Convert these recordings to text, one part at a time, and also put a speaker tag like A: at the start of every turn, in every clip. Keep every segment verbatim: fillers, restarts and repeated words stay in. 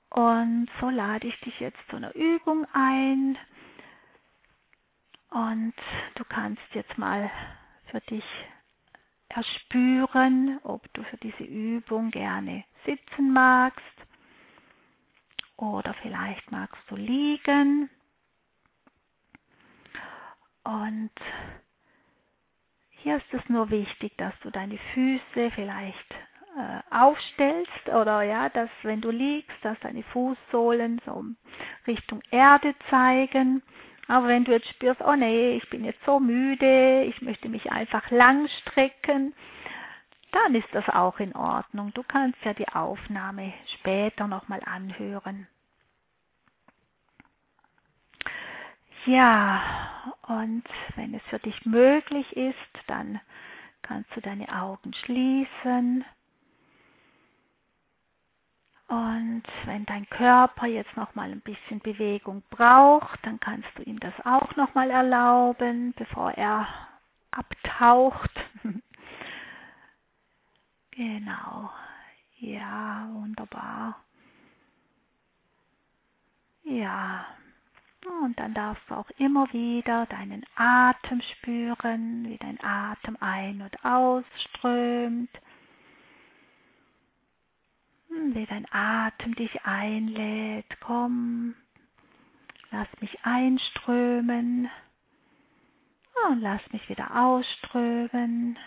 A: Und so lade ich dich jetzt zu einer Übung ein. Und du kannst jetzt mal für dich erspüren, ob du für diese Übung gerne sitzen magst oder vielleicht magst du liegen. Und hier ist es nur wichtig, dass du deine Füße vielleicht äh, aufstellst oder ja, dass wenn du liegst, dass deine Fußsohlen so Richtung Erde zeigen. Aber wenn du jetzt spürst, oh nee, ich bin jetzt so müde, ich möchte mich einfach lang strecken, dann ist das auch in Ordnung. Du kannst ja die Aufnahme später nochmal anhören. Ja, und wenn es für dich möglich ist, dann kannst du deine Augen schließen. Und wenn dein Körper jetzt nochmal ein bisschen Bewegung braucht, dann kannst du ihm das auch nochmal erlauben, bevor er abtaucht. Genau. Ja, wunderbar. Ja. Und dann darfst du auch immer wieder deinen Atem spüren, wie dein Atem ein- und ausströmt. Wie dein Atem dich einlädt. Komm, lass mich einströmen. Und lass mich wieder ausströmen.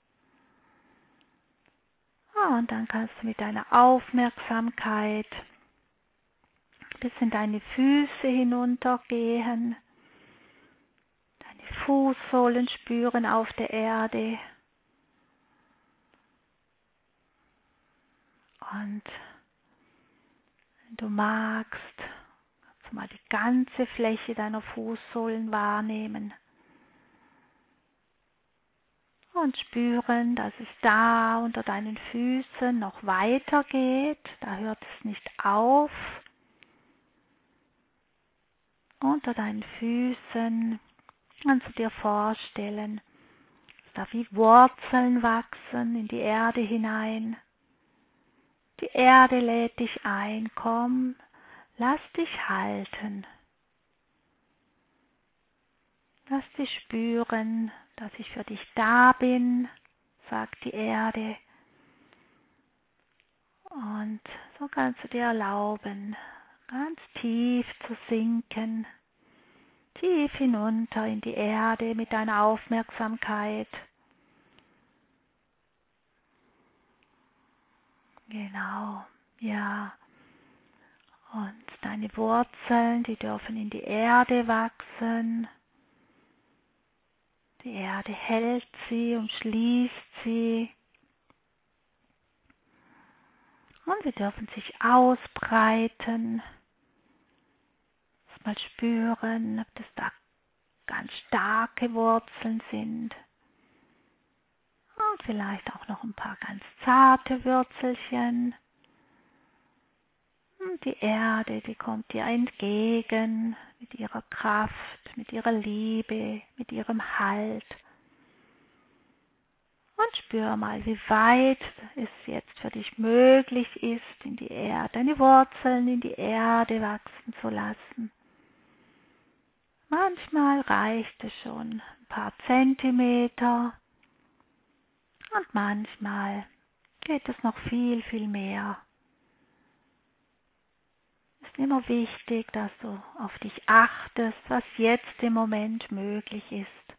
A: Und dann kannst du mit deiner Aufmerksamkeit bis in deine Füße hinuntergehen. Deine Fußsohlen spüren auf der Erde. Und wenn du magst, kannst du mal die ganze Fläche deiner Fußsohlen wahrnehmen. Und spüren, dass es da unter deinen Füßen noch weitergeht. Da hört es nicht auf. Unter deinen Füßen kannst du dir vorstellen, dass da wie Wurzeln wachsen in die Erde hinein. Die Erde lädt dich ein, komm, lass dich halten. Lass dich spüren, dass ich für dich da bin, sagt die Erde. Und so kannst du dir erlauben, ganz tief zu sinken, tief hinunter in die Erde mit deiner Aufmerksamkeit. Genau, ja. Und deine Wurzeln, die dürfen in die Erde wachsen. Die Erde hält sie und schließt sie. Und sie dürfen sich ausbreiten. Mal spüren, ob das da ganz starke Wurzeln sind. Und vielleicht auch noch ein paar ganz zarte Würzelchen. Und die Erde, die kommt dir entgegen mit ihrer Kraft, mit ihrer Liebe, mit ihrem Halt. Und spür mal, wie weit es jetzt für dich möglich ist, in die Erde, deine Wurzeln in die Erde wachsen zu lassen. Manchmal reicht es schon ein paar Zentimeter und manchmal geht es noch viel, viel mehr. Es ist immer wichtig, dass du auf dich achtest, was jetzt im Moment möglich ist.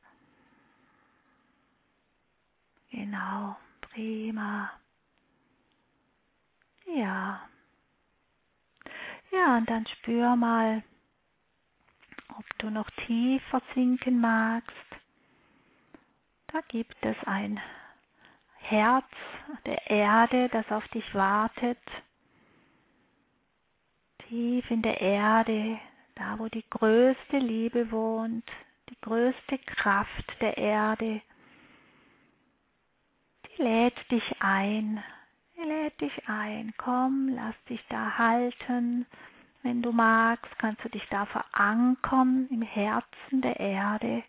A: Genau, prima. Ja. Ja, und dann spür mal, ob du noch tiefer sinken magst. Da gibt es ein Herz der Erde, das auf dich wartet. Tief in der Erde, da wo die größte Liebe wohnt, die größte Kraft der Erde. Die lädt dich ein, die lädt dich ein. Komm, lass dich da halten. Wenn du magst, kannst du dich da verankern im Herzen der Erde.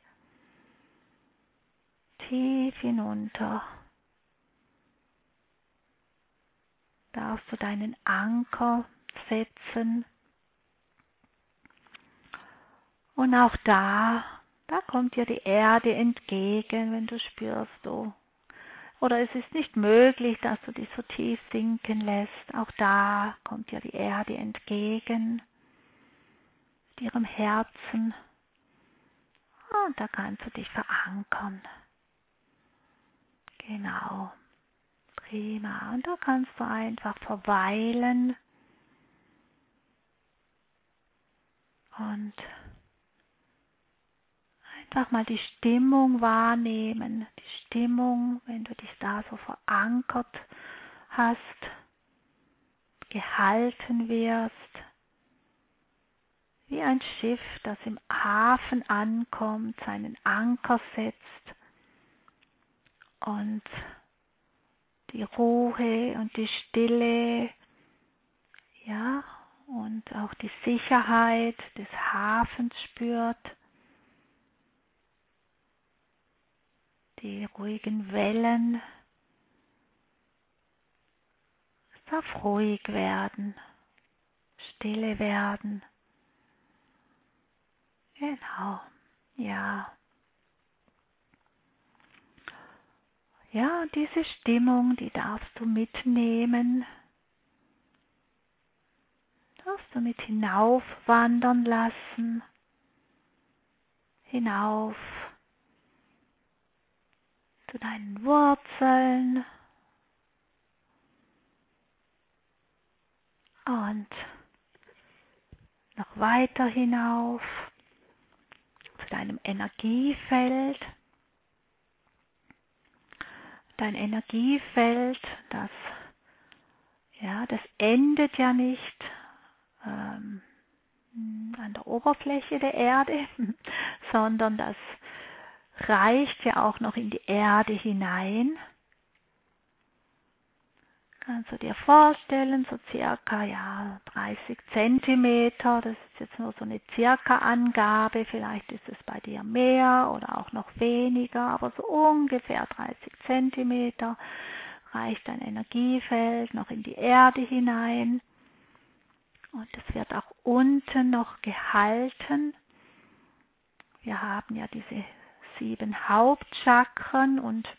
A: Tief hinunter. Darfst du deinen Anker absetzen. Und auch da, da kommt dir die Erde entgegen, wenn du spürst, oh, oder es ist nicht möglich, dass du dich so tief sinken lässt. Auch da kommt dir die Erde entgegen, mit ihrem Herzen. Und da kannst du dich verankern. Genau, prima. Und da kannst du einfach verweilen und einfach mal die Stimmung wahrnehmen. Die Stimmung, wenn du dich da so verankert hast, gehalten wirst, wie ein Schiff, das im Hafen ankommt, seinen Anker setzt und die Ruhe und die Stille, ja, und auch die Sicherheit des Hafens spürt, die ruhigen Wellen. Es darf ruhig werden, stille werden. Genau, ja. Ja, diese Stimmung, die darfst du mitnehmen, darfst du mit hinauf wandern lassen, hinauf zu deinen Wurzeln und noch weiter hinauf zu deinem Energiefeld. Dein Energiefeld, das, ja, das endet ja nicht ähm, an der Oberfläche der Erde, sondern das reicht ja auch noch in die Erde hinein. Kannst du dir vorstellen, so circa ja, dreißig Zentimeter, das ist jetzt nur so eine circa Angabe, vielleicht ist es bei dir mehr oder auch noch weniger, aber so ungefähr dreißig Zentimeter reicht dein Energiefeld noch in die Erde hinein und es wird auch unten noch gehalten. Wir haben ja diese sieben Hauptchakren und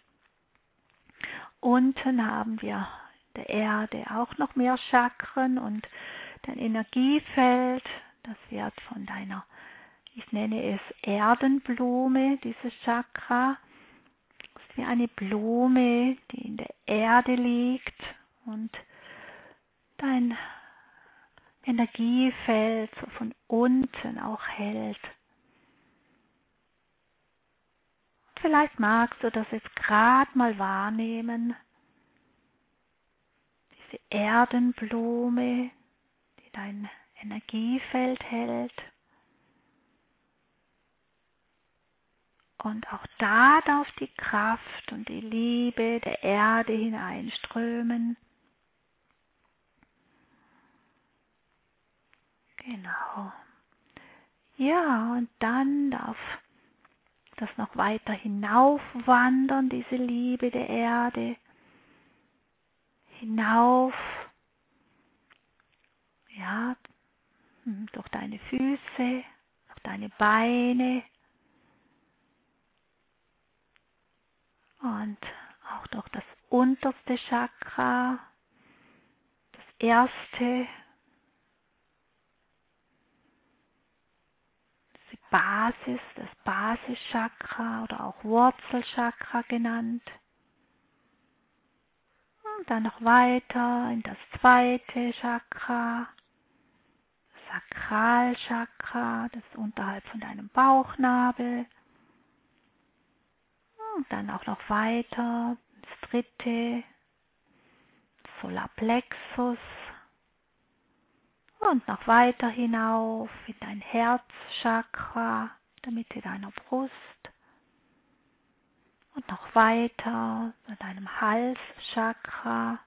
A: unten haben wir der Erde auch noch mehr Chakren und dein Energiefeld, das wird von deiner, ich nenne es Erdenblume, dieses Chakra, das ist wie eine Blume, die in der Erde liegt und dein Energiefeld so von unten auch hält. Vielleicht magst du das jetzt gerade mal wahrnehmen, diese Erdenblume, die dein Energiefeld hält. Und auch da darf die Kraft und die Liebe der Erde hineinströmen. Genau. Ja, und dann darf das noch weiter hinaufwandern, diese Liebe der Erde. Hinauf, ja, durch deine Füße, durch deine Beine und auch durch das unterste Chakra, das erste, die Basis, das Basischakra oder auch Wurzelchakra genannt. Und dann noch weiter in das zweite Chakra, das Sakralchakra, das ist unterhalb von deinem Bauchnabel. Und dann auch noch weiter, das dritte, Solarplexus. Und noch weiter hinauf in dein Herzchakra, in der Mitte deiner Brust. Und noch weiter zu deinem Halschakra.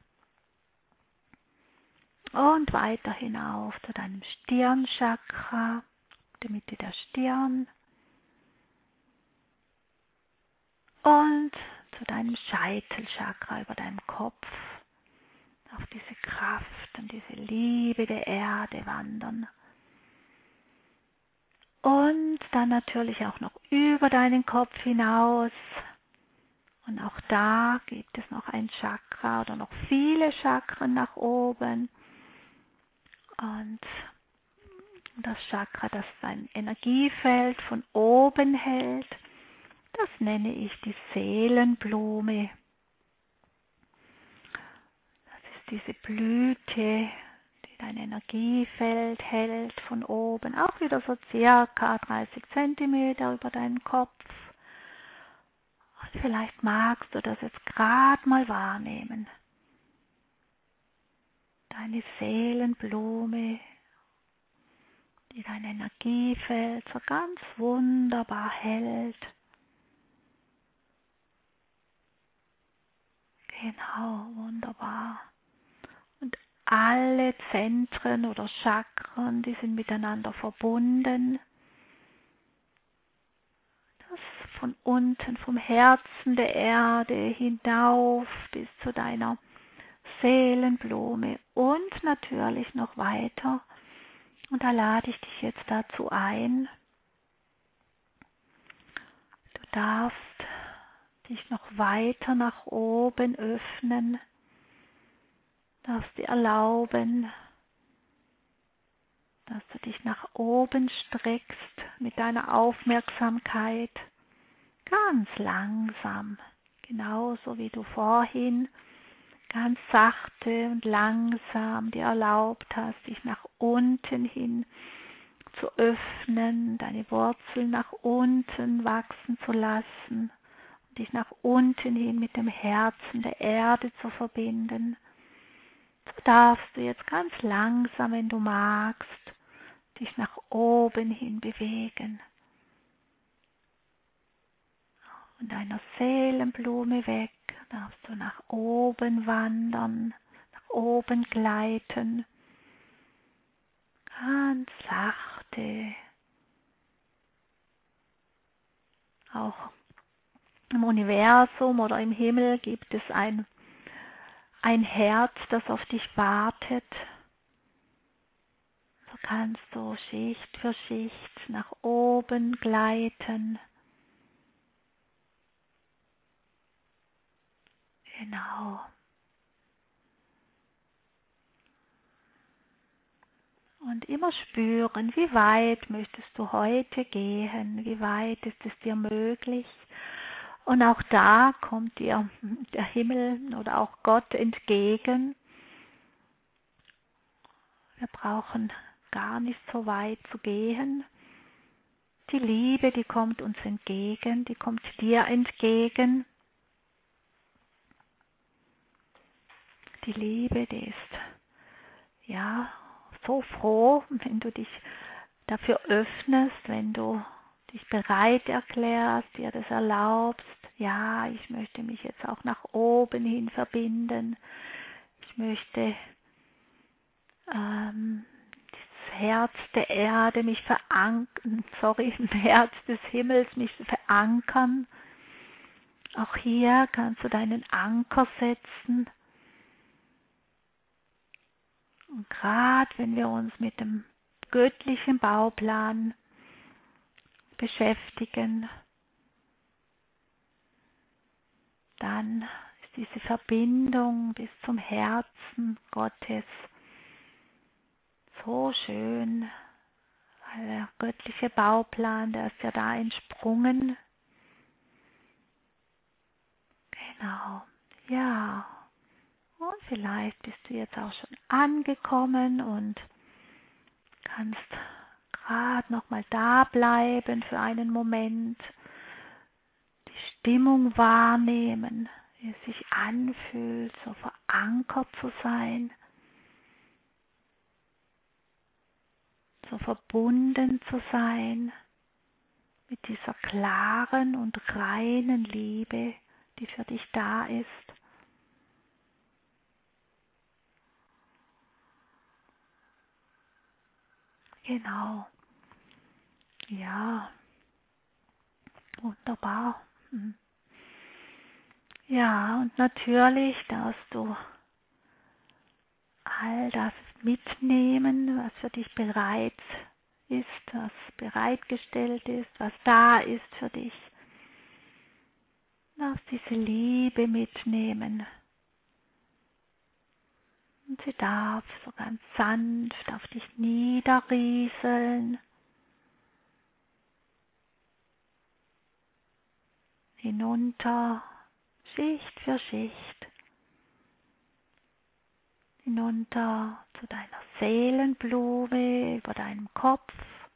A: Und weiter hinauf zu deinem Stirnchakra, in der Mitte der Stirn. Und zu deinem Scheitelchakra über deinem Kopf. auf diese Kraft und diese Liebe der Erde wandern. Und dann natürlich auch noch über deinen Kopf hinaus. Und auch da gibt es noch ein Chakra oder noch viele Chakren nach oben. Und das Chakra, das sein Energiefeld von oben hält, das nenne ich die Seelenblume. Das ist diese Blüte, die dein Energiefeld hält von oben, auch wieder so circa dreißig Zentimeter über deinen Kopf. Und vielleicht magst du das jetzt gerade mal wahrnehmen. Deine Seelenblume, die dein Energiefeld so ganz wunderbar hält. Genau, wunderbar. Und alle Zentren oder Chakren, die sind miteinander verbunden. Das von unten, vom Herzen der Erde hinauf bis zu deiner Seelenblume und natürlich noch weiter. Und da lade ich dich jetzt dazu ein. Du darfst dich noch weiter nach oben öffnen, darfst dir erlauben, dass du dich nach oben streckst mit deiner Aufmerksamkeit, ganz langsam, genauso wie du vorhin ganz sachte und langsam dir erlaubt hast, dich nach unten hin zu öffnen, deine Wurzeln nach unten wachsen zu lassen und dich nach unten hin mit dem Herzen der Erde zu verbinden. So darfst du jetzt ganz langsam, wenn du magst, dich nach oben hin bewegen. Von deiner Seelenblume weg darfst du nach oben wandern, nach oben gleiten, ganz sachte. Auch im Universum oder im Himmel gibt es ein, ein Herz, das auf dich wartet. So kannst du Schicht für Schicht nach oben gleiten. Genau. Und immer spüren, wie weit möchtest du heute gehen, wie weit ist es dir möglich. Und auch da kommt dir der Himmel oder auch Gott entgegen. Wir brauchen gar nicht so weit zu gehen. Die Liebe, die kommt uns entgegen, die kommt dir entgegen. Die Liebe, die ist ja so froh, wenn du dich dafür öffnest, wenn du dich bereit erklärst, dir das erlaubst. Ja, ich möchte mich jetzt auch nach oben hin verbinden. Ich möchte ähm, das Herz der Erde mich verankern, sorry, im Herz des Himmels mich verankern. Auch hier kannst du deinen Anker setzen. Und gerade wenn wir uns mit dem göttlichen Bauplan beschäftigen, dann ist diese Verbindung bis zum Herzen Gottes so schön, weil der göttliche Bauplan, der ist ja da entsprungen. Genau, ja. Und vielleicht bist du jetzt auch schon angekommen und kannst gerade noch mal da bleiben für einen Moment, die Stimmung wahrnehmen, wie es sich anfühlt, so verankert zu sein, so verbunden zu sein mit dieser klaren und reinen Liebe, die für dich da ist. Genau. Ja, wunderbar. Hm. Ja, und natürlich darfst du all das mitnehmen, was für dich bereit ist, was bereitgestellt ist, was da ist für dich. Du darfst diese Liebe mitnehmen. Und sie darf so ganz sanft auf dich niederrieseln, hinunter, Schicht für Schicht, hinunter zu deiner Seelenblume, über deinem Kopf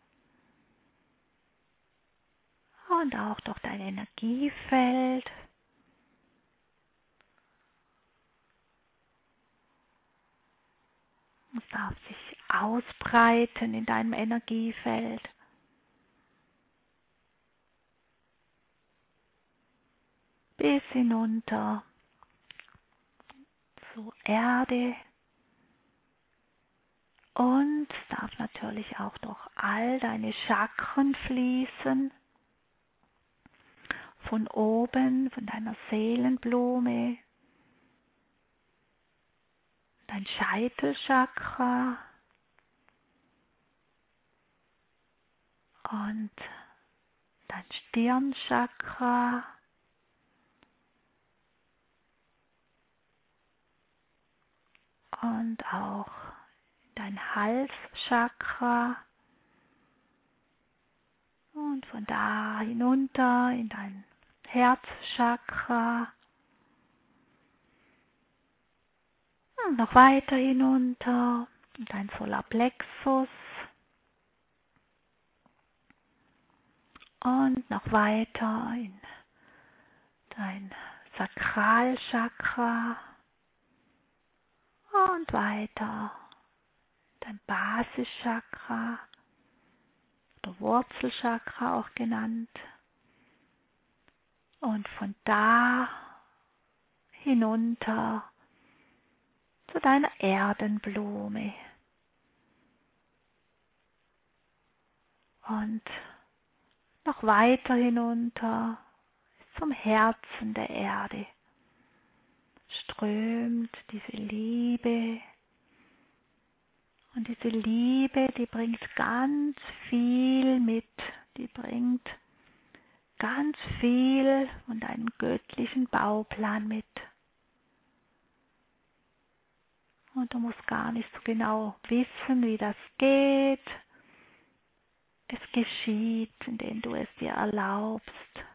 A: und auch durch dein Energiefeld. Es darf sich ausbreiten in deinem Energiefeld. Bis hinunter zur Erde. Und es darf natürlich auch durch all deine Chakren fließen. Von oben, von deiner Seelenblume, dein Scheitelchakra und dein Stirnchakra und auch dein Halschakra und von da hinunter in dein Herzchakra und noch weiter hinunter in dein Solarplexus und noch weiter in dein Sakralchakra und weiter dein Basischakra oder Wurzelchakra auch genannt. Und von da hinunter zu deiner Erdenblume. Und noch weiter hinunter zum Herzen der Erde strömt diese Liebe. Und diese Liebe, die bringt ganz viel mit. Die bringt ganz viel von deinem göttlichen Bauplan mit. Und du musst gar nicht so genau wissen, wie das geht. Es geschieht, indem du es dir erlaubst.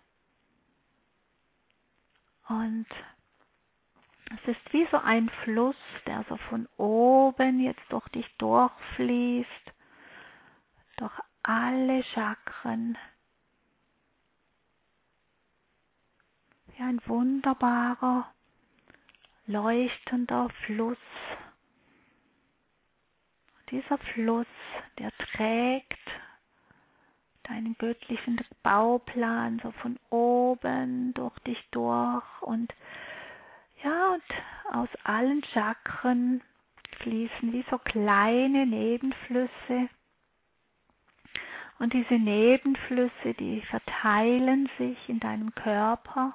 A: Und es ist wie so ein Fluss, der so von oben jetzt durch dich durchfließt, durch alle Chakren. Wie ein wunderbarer, leuchtender Fluss. Und dieser Fluss, der trägt deinen göttlichen Bauplan so von oben durch dich durch und ja, und aus allen Chakren fließen wie so kleine Nebenflüsse. Und diese Nebenflüsse, die verteilen sich in deinem Körper.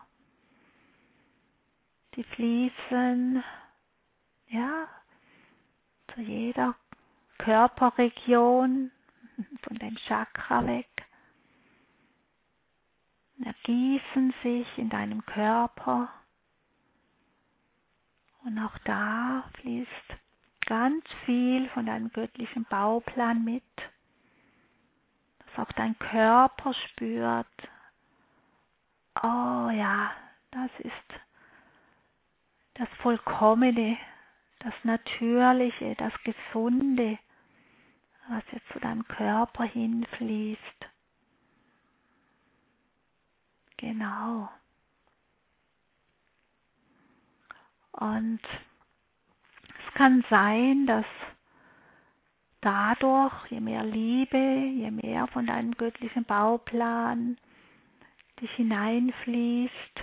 A: Die fließen, ja, zu jeder Körperregion von dem Chakra weg. Ergießen sich in deinem Körper. Und auch da fließt ganz viel von deinem göttlichen Bauplan mit, dass auch dein Körper spürt, oh ja, das ist das Vollkommene, das Natürliche, das Gesunde, was jetzt zu deinem Körper hinfließt. Genau. Und es kann sein, dass dadurch, je mehr Liebe, je mehr von deinem göttlichen Bauplan dich hineinfließt,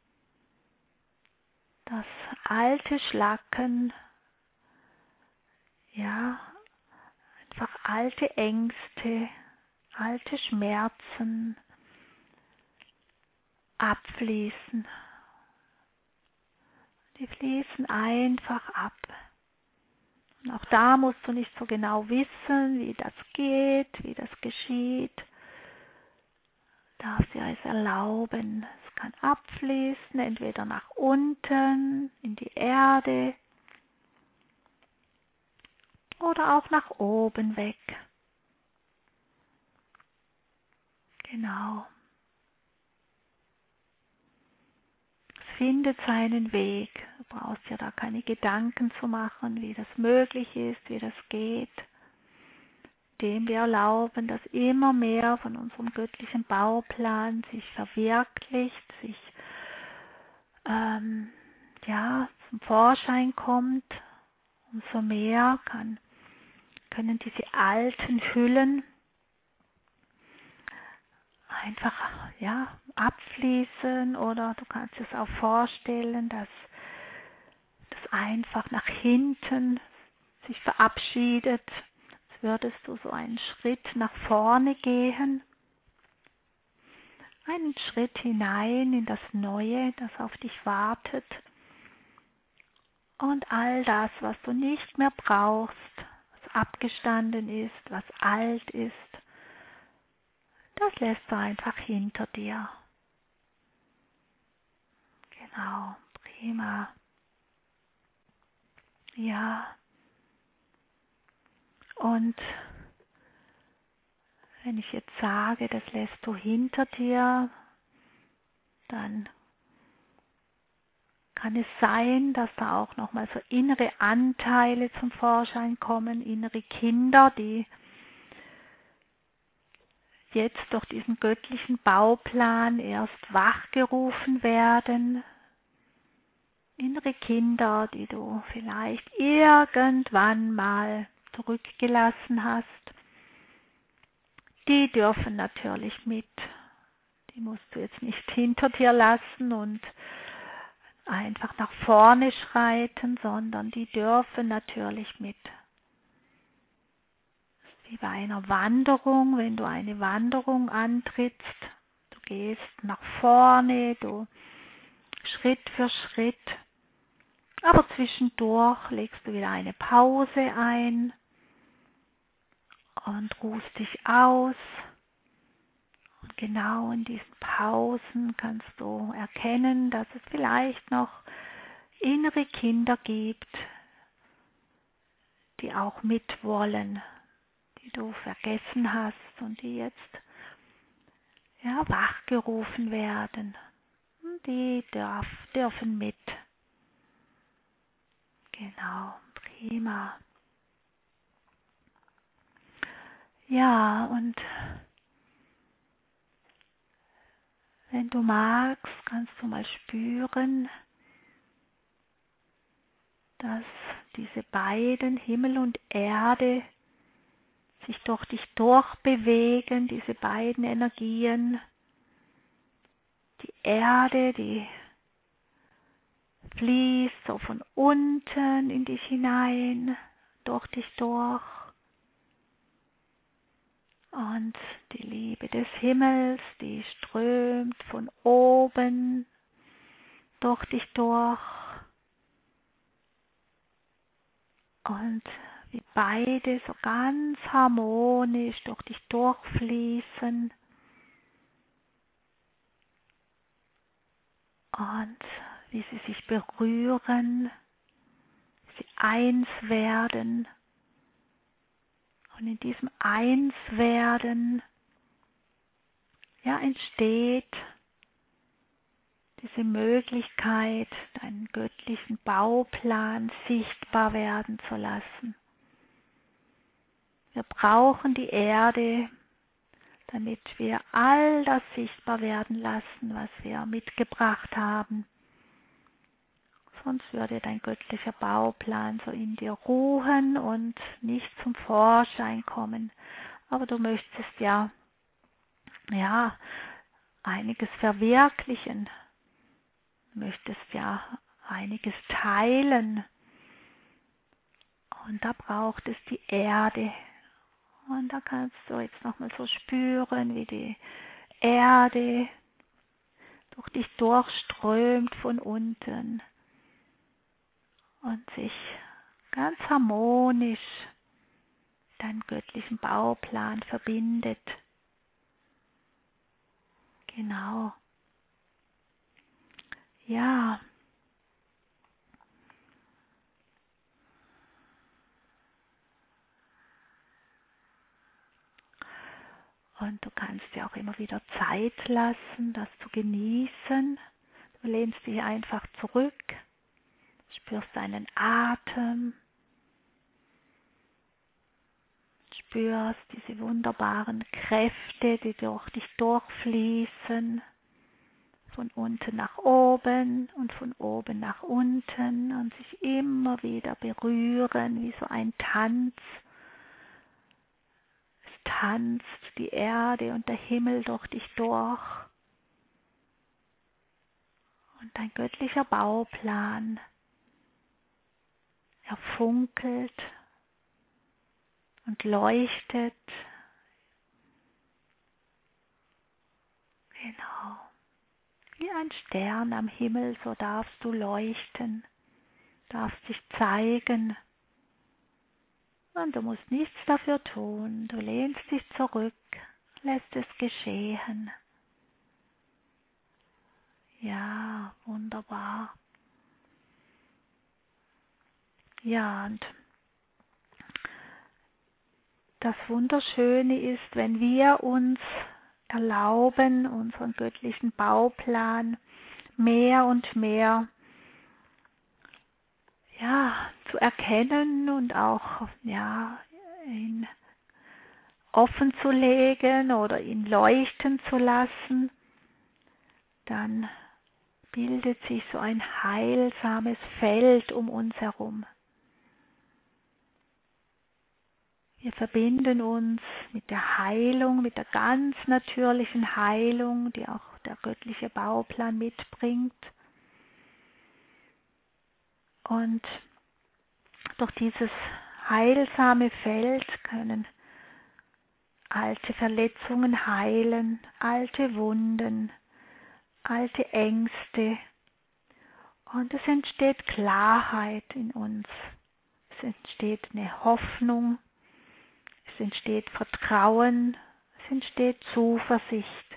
A: dass alte Schlacken, ja, einfach alte Ängste, alte Schmerzen abfließen. Die fließen einfach ab. Und auch da musst du nicht so genau wissen, wie das geht, wie das geschieht. Du darfst dir es erlauben. Es kann abfließen, entweder nach unten, in die Erde oder auch nach oben weg. Genau. Es findet seinen Weg. Du brauchst ja da keine Gedanken zu machen, wie das möglich ist, wie das geht. Indem wir erlauben, dass immer mehr von unserem göttlichen Bauplan sich verwirklicht, sich ähm, ja, zum Vorschein kommt, umso mehr kann, können diese alten Hüllen einfach ja, abfließen, oder du kannst es auch vorstellen, dass das einfach nach hinten sich verabschiedet, als würdest du so einen Schritt nach vorne gehen, einen Schritt hinein in das Neue, das auf dich wartet, und all das, was du nicht mehr brauchst, was abgestanden ist, was alt ist, das lässt du einfach hinter dir. Genau, prima. Ja, und wenn ich jetzt sage, das lässt du hinter dir, dann kann es sein, dass da auch nochmal so innere Anteile zum Vorschein kommen, innere Kinder, die jetzt durch diesen göttlichen Bauplan erst wachgerufen werden. Innere Kinder, die du vielleicht irgendwann mal zurückgelassen hast, die dürfen natürlich mit. Die musst du jetzt nicht hinter dir lassen und einfach nach vorne schreiten, sondern die dürfen natürlich mit. Wie bei einer Wanderung, wenn du eine Wanderung antrittst, du gehst nach vorne, du Schritt für Schritt, aber zwischendurch legst du wieder eine Pause ein und ruhst dich aus. Und genau in diesen Pausen kannst du erkennen, dass es vielleicht noch innere Kinder gibt, die auch mitwollen, die du vergessen hast und die jetzt ja, wachgerufen werden. Die darf, dürfen mit. Genau, prima. Ja, und wenn du magst, kannst du mal spüren, dass diese beiden, Himmel und Erde, sich durch dich durchbewegen, diese beiden Energien. Die Erde, die fließt so von unten in dich hinein, durch dich durch. Und die Liebe des Himmels, die strömt von oben durch dich durch. Und wie beide so ganz harmonisch durch dich durchfließen. Und wie sie sich berühren, wie sie eins werden. Und in diesem Einswerden ja, entsteht diese Möglichkeit, deinen göttlichen Bauplan sichtbar werden zu lassen. Wir brauchen die Erde, damit wir all das sichtbar werden lassen, was wir mitgebracht haben. Sonst würde dein göttlicher Bauplan so in dir ruhen und nicht zum Vorschein kommen. Aber du möchtest ja, ja, einiges verwirklichen. Du möchtest ja einiges teilen. Und da braucht es die Erde. Und da kannst du jetzt nochmal so spüren, wie die Erde durch dich durchströmt von unten und sich ganz harmonisch deinen göttlichen Bauplan verbindet. Genau. Ja. Und du kannst dir auch immer wieder Zeit lassen, das zu genießen. Du lehnst dich einfach zurück, spürst deinen Atem, spürst diese wunderbaren Kräfte, die durch dich durchfließen, von unten nach oben und von oben nach unten und sich immer wieder berühren wie so ein Tanz. Es tanzt die Erde und der Himmel durch dich durch. Und dein göttlicher Bauplan, er funkelt und leuchtet. Genau. Wie ein Stern am Himmel, so darfst du leuchten, darfst dich zeigen. Und du musst nichts dafür tun. Du lehnst dich zurück, lässt es geschehen. Ja, wunderbar. Ja, und das Wunderschöne ist, wenn wir uns erlauben, unseren göttlichen Bauplan mehr und mehr ja, zu erkennen und auch ja, ihn offen zu legen oder ihn leuchten zu lassen, dann bildet sich so ein heilsames Feld um uns herum. Wir verbinden uns mit der Heilung, mit der ganz natürlichen Heilung, die auch der göttliche Bauplan mitbringt. Und durch dieses heilsame Feld können alte Verletzungen heilen, alte Wunden, alte Ängste. Und es entsteht Klarheit in uns. Es entsteht eine Hoffnung. Es entsteht Vertrauen. Es entsteht Zuversicht.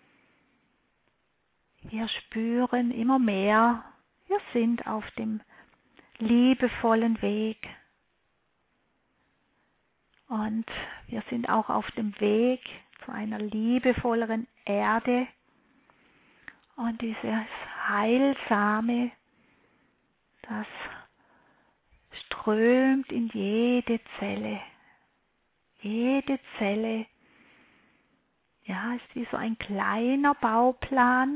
A: Wir spüren immer mehr, wir sind auf dem liebevollen Weg. Und wir sind auch auf dem Weg zu einer liebevolleren Erde. Und dieses Heilsame, das strömt in jede Zelle. Jede Zelle, ja, ist wie so ein kleiner Bauplan.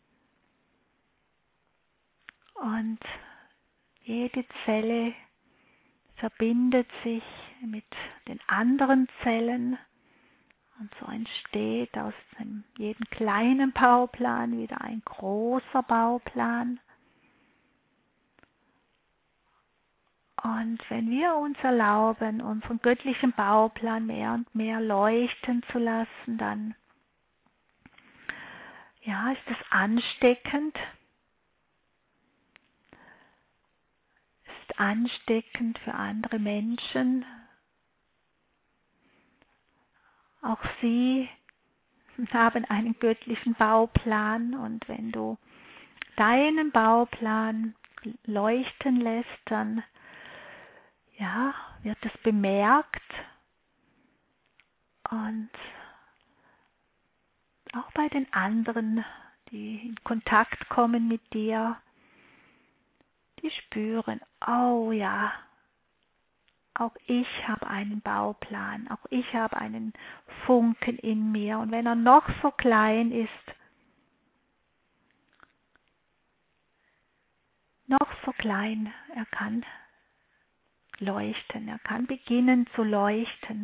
A: Und jede Zelle verbindet sich mit den anderen Zellen und so entsteht aus einem, jedem kleinen Bauplan wieder ein großer Bauplan. Und wenn wir uns erlauben, unseren göttlichen Bauplan mehr und mehr leuchten zu lassen, dann ja, ist es ansteckend. Ist ansteckend für andere Menschen. Auch sie haben einen göttlichen Bauplan und wenn du deinen Bauplan leuchten lässt, dann ja, wird es bemerkt und auch bei den anderen, die in Kontakt kommen mit dir, die spüren, oh ja, auch ich habe einen Bauplan, auch ich habe einen Funken in mir und wenn er noch so klein ist, noch so klein, er kann leuchten, er kann beginnen zu leuchten.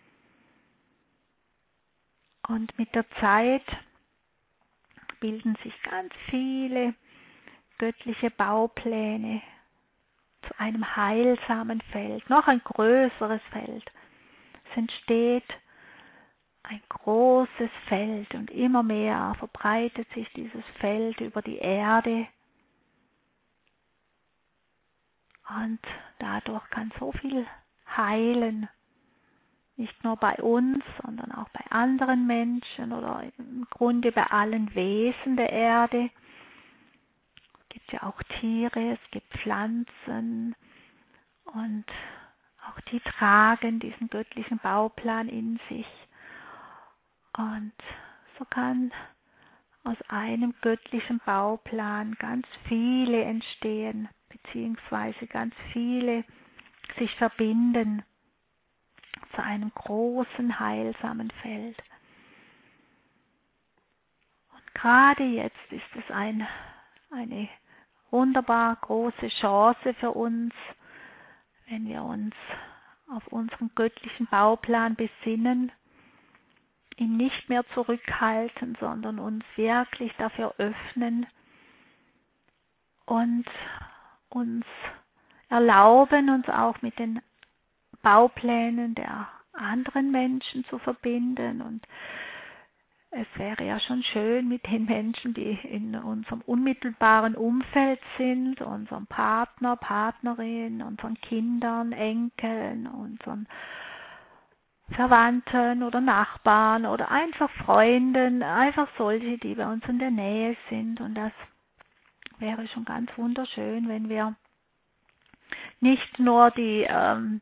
A: Und mit der Zeit bilden sich ganz viele göttliche Baupläne zu einem heilsamen Feld, noch ein größeres Feld. Es entsteht ein großes Feld und immer mehr verbreitet sich dieses Feld über die Erde. Und dadurch kann so viel heilen. Nicht nur bei uns, sondern auch bei anderen Menschen oder im Grunde bei allen Wesen der Erde. Es gibt ja auch Tiere, es gibt Pflanzen und auch die tragen diesen göttlichen Bauplan in sich. Und so kann aus einem göttlichen Bauplan ganz viele entstehen, beziehungsweise ganz viele sich verbinden zu einem großen, heilsamen Feld. Und gerade jetzt ist es ein, eine wunderbar große Chance für uns, wenn wir uns auf unseren göttlichen Bauplan besinnen, ihn nicht mehr zurückhalten, sondern uns wirklich dafür öffnen und uns erlauben, uns auch mit den Bauplänen der anderen Menschen zu verbinden. Und es wäre ja schon schön mit den Menschen, die in unserem unmittelbaren Umfeld sind, unserem Partner, Partnerin, unseren Kindern, Enkeln, unseren Verwandten oder Nachbarn oder einfach Freunden, einfach solche, die bei uns in der Nähe sind. Und das wäre schon ganz wunderschön, wenn wir nicht nur die ähm,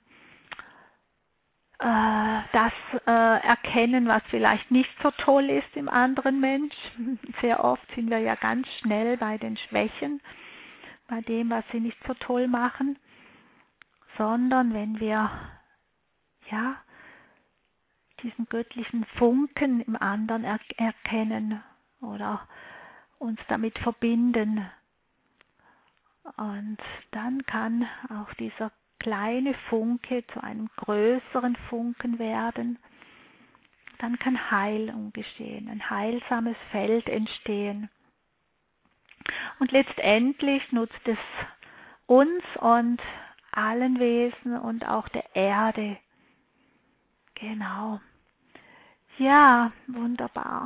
A: äh, das äh, erkennen, was vielleicht nicht so toll ist im anderen Mensch. Sehr oft sind wir ja ganz schnell bei den Schwächen, bei dem, was sie nicht so toll machen, sondern wenn wir ja diesen göttlichen Funken im anderen er erkennen oder uns damit verbinden. Und dann kann auch dieser kleine Funke zu einem größeren Funken werden. Dann kann Heilung geschehen, ein heilsames Feld entstehen. Und letztendlich nutzt es uns und allen Wesen und auch der Erde. Genau. Ja, wunderbar.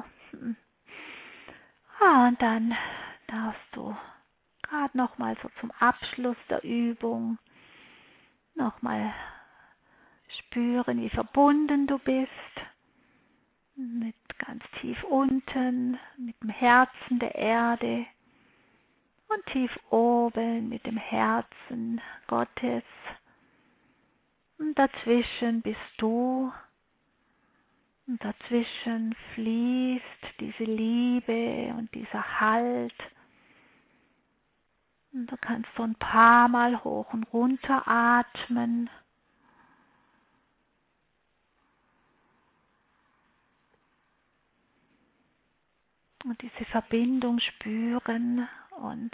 A: Ah, und dann darfst du gerade nochmal so zum Abschluss der Übung nochmal spüren, wie verbunden du bist. Mit ganz tief unten, mit dem Herzen der Erde und tief oben mit dem Herzen Gottes. Und dazwischen bist du. Und dazwischen fließt diese Liebe und dieser Halt. Und du kannst so ein paar Mal hoch und runter atmen. Und diese Verbindung spüren. Und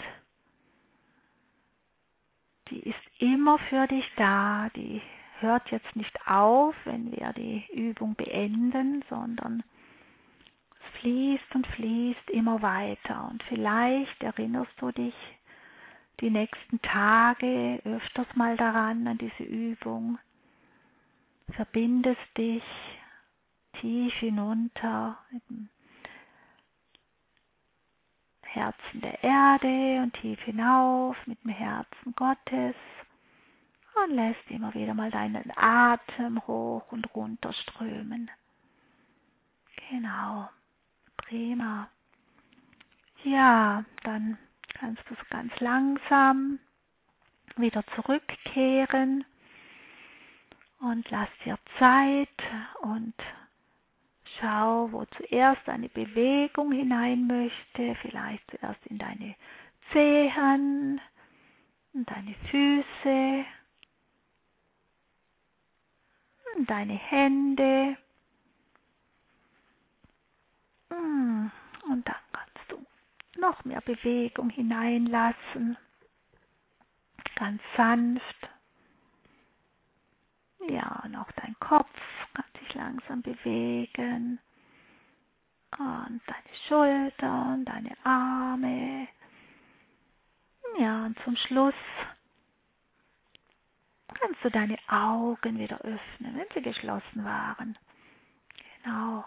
A: die ist immer für dich da. Die hört jetzt nicht auf, wenn wir die Übung beenden, sondern es fließt und fließt immer weiter. Und vielleicht erinnerst du dich die nächsten Tage öfters mal daran, an diese Übung. Verbindest dich tief hinunter mit dem Herzen der Erde und tief hinauf mit dem Herzen Gottes und lässt immer wieder mal deinen Atem hoch und runter strömen. Genau, prima. Ja, dann kannst du so ganz langsam wieder zurückkehren und lass dir Zeit und schau, wo zuerst eine Bewegung hinein möchte, vielleicht zuerst in deine Zehen und deine Füße und deine Hände. Und dann kannst du noch mehr Bewegung hineinlassen, ganz sanft. Ja, und auch dein Kopf kann sich langsam bewegen. Und deine Schultern, deine Arme. Ja, und zum Schluss kannst du deine Augen wieder öffnen, wenn sie geschlossen waren. Genau.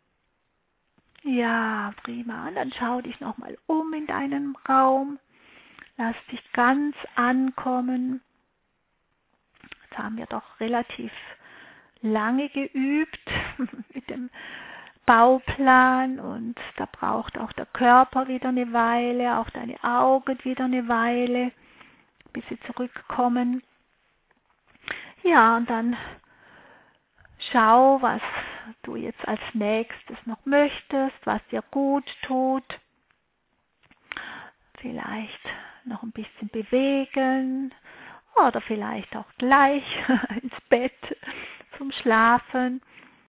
A: Ja, prima. Und dann schau dich nochmal um in deinem Raum. Lass dich ganz ankommen. Jetzt haben wir doch relativ lange geübt mit dem Bauplan und da braucht auch der Körper wieder eine Weile, auch deine Augen wieder eine Weile, bis sie zurückkommen. Ja, und dann schau, was du jetzt als nächstes noch möchtest, was dir gut tut. Vielleicht noch ein bisschen bewegen oder vielleicht auch gleich ins Bett zum Schlafen.